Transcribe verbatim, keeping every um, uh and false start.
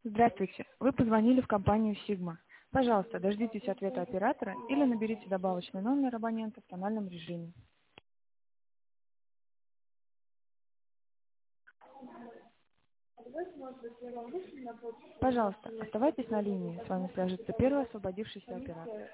Здравствуйте. Вы позвонили в компанию Sigma. Пожалуйста, дождитесь ответа оператора или наберите добавочный номер абонента в тональном режиме. Пожалуйста, оставайтесь на линии. С вами свяжется первый освободившийся оператор.